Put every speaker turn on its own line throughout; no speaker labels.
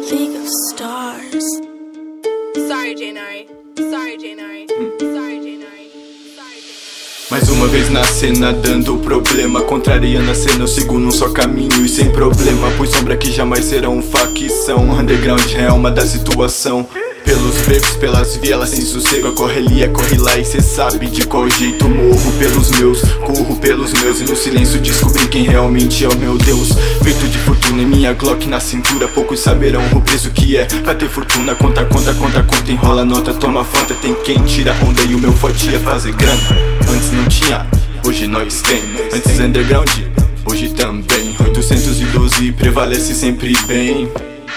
League of Stars.
Sorry, Janari. Sorry, Janari. Sorry, Janari.
Mais uma vez na cena dando problema, contrariando a cena eu sigo num só caminho e sem problema, pois sombra que jamais serão facção. Underground é alma da situação. Pelos becos, pelas vielas sem sossego, a correria corre lá e cê sabe de qual jeito. Morro pelos meus, corro pelos meus, e no silêncio descobri quem realmente é o meu Deus. Feito de fortuna em minha Glock na cintura, poucos saberão o preço que é pra ter fortuna. Conta, enrola nota, toma fanta. Tem quem tira onda e o meu forte é fazer grana. Antes não tinha, hoje nós tem. Antes underground, hoje também. 812 prevalece sempre bem.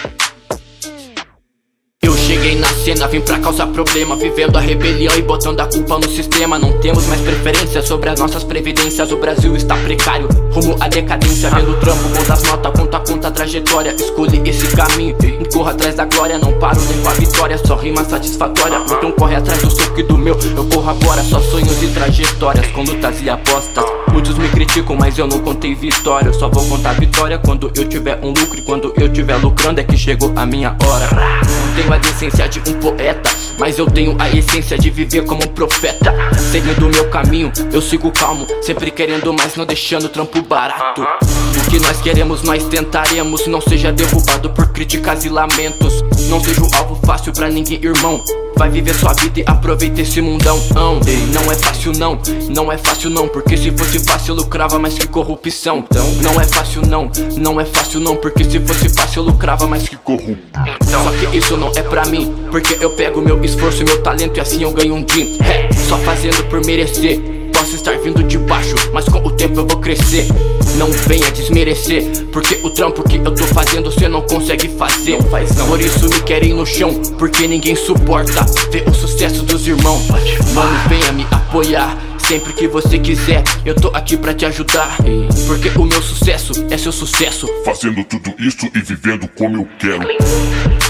Eu cheguei na cena, vim pra causar problema, vivendo a rebelião e botando a culpa no sistema. Não temos mais preferência sobre as nossas previdências. O Brasil está precário, rumo à decadência. Vendo o trampo, conta as notas, conta a trajetória. Escolhi esse caminho, corro atrás da glória. Não paro nem com a vitória, só rima satisfatória. Então corre atrás do seu que do meu, eu corro agora. Só sonhos e trajetórias, com lutas e apostas. Muitos me criticam, mas eu não contei vitória. Eu só vou contar vitória quando eu tiver um lucro. E quando eu tiver lucrando é que chegou a minha hora. Não tenho a decência de um poeta, mas eu tenho a essência de viver como um profeta. Seguindo o meu caminho, eu sigo calmo, sempre querendo mais, não deixando o trampo barato. O que nós queremos, nós tentaremos. Não seja derrubado por críticas e lamentos. Não seja um alvo fácil pra ninguém, irmão. Vai viver sua vida e aproveita esse mundão. Não é fácil não, não é fácil não. Porque se fosse fácil lucrava mais que corrupção. Não é fácil não, não é fácil não. Porque se fosse fácil lucrava mais que corrupção. Só que isso não é pra mim, porque eu pego meu esforço e meu talento e assim eu ganho um din. Só fazendo por merecer. Posso estar vindo de baixo, mas com o tempo eu vou crescer. Não venha desmerecer, porque o trampo que eu tô fazendo cê não consegue fazer. Por isso me querem no chão, porque ninguém suporta ver o sucesso dos irmãos. Mano, venha me apoiar sempre que você quiser, eu tô aqui pra te ajudar. Porque o meu sucesso é seu sucesso.
Fazendo tudo isso e vivendo como eu quero.